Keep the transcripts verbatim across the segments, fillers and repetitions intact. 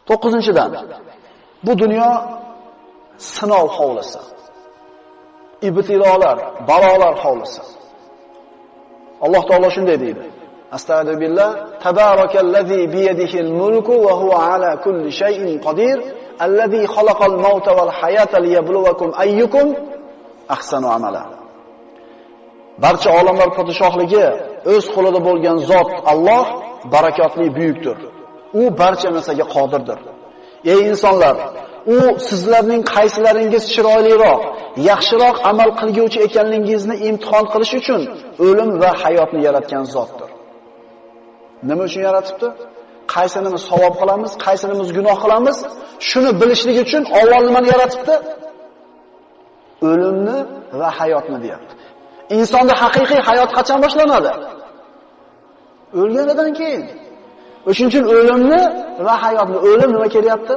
to'qqizinchidan, bu dunyo sinov hovlisi. Ibtilolar, balolar hovlisi. Alloh taolo shunday deydi. Astagfirullah, tabarakallazi biyadihil mulku va huwa ala kulli shay'in qodir, allazi xalaqal mauta val hayata liyabluwakum ayyukum ahsanu amala. Barcha olamlar podshohligi o'z qo'lida bo'lgan zot Alloh barakotli buyukdir. U barcha narsaga qodirdir. Ey insonlar, u sizlarning qaysilaringiz chiroyliroq, yaxshiroq amal qilguvchi ekanligingizni imtihon qilish uchun o'lim va hayotni yaratgan zotdir. Nima uchun yaratibdi? Qaysinimiz savob qilamiz, qaysinimiz gunoh qilamiz, shuni bilishlik uchun avval nimani yaratibdi? O'limni va hayotni deyapti. Insonda haqiqiy hayot qachon boshlanadi? O'lganidan keyin. O'shuning uchun o'limni va hayotni, o'lim nima kelyapti?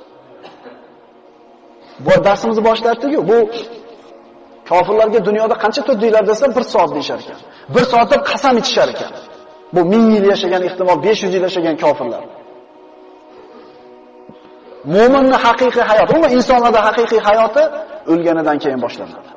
Bu darsimizni boshlatdik-ku. Bu kofirlarga dunyoda qancha turdinglar desa bir soat deyshar ekan. bir soatda qasam ichishar ekan. Bu ming yil yashagan, ehtimol besh yuz yil yashagan kofirlar. Mo'minning haqiqiy hayoti, umuman insonlarda haqiqiy hayoti o'lganidan keyin boshlanadi.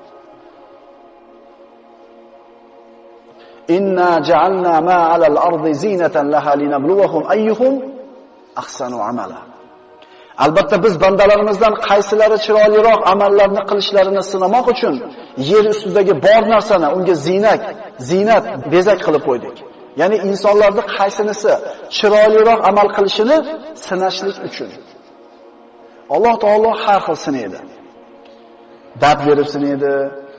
Inna ja'alna ma 'alal ardi zinatan laha linabluwahum ayyuhum ahsanu amala. Albatta biz bandalarimizdan qaysilari chiroyliroq amallarni qilishlarini sinamoq uchun yer ustidagi bor narsani unga ziynat, ziynat, bezak qilib qo'ydik. Ya'ni insonlarning qaysinisi chiroyliroq amal qilishini sinashlik uchun. Alloh taolo har xil sinaydi. Dard berib sinaydi,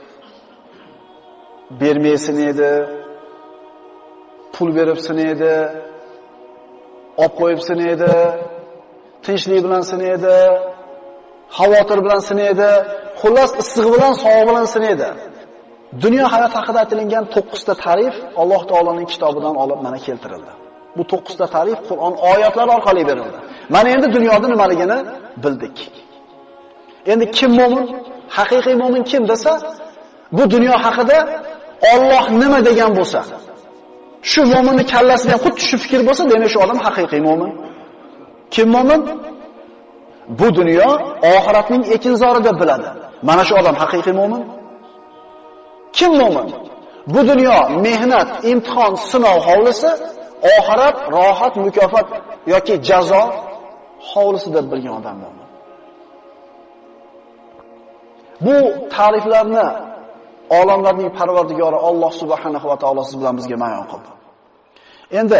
bermay sinaydi, pul berib sinaydi, olib qo'yib sinaydi, tinchlik bilan sinaydi, xavotir bilan sinaydi, xullas issiq bilan, sovuq bilan sinaydi. Dunyo hayot haqida aytilgan to'qqiz ta ta'rif Alloh taoloning kitobidan olib mana keltirildi. Bu to'qqiz ta ta'rif Qur'on oyatlari orqali berildi. Mana endi dunyoda nimaligini bildik. Endi kim mo'min? Haqiqiy mo'min kim desa, bu dunyo haqida Alloh nima degan bo'lsa, shu mo'minning kallasidan xuddi shu fikr bo'lsa, demak shu odam haqiqiy mo'min. Kim mo'min? Bu dunyo oxiratning ekinzori deb biladi. Mana shu odam haqiqiy mo'min. Kim mo'min? Bu dunyo mehnat, imtihon, sinov hovlisi, oxirat rohat, mukofot yoki jazo hovlisi deb bilgan odam mo'min. Bu ta'riflarni olamlarning Parvardigori Alloh subhanahu va taolo siz bilan bizga bayon qildi. Endi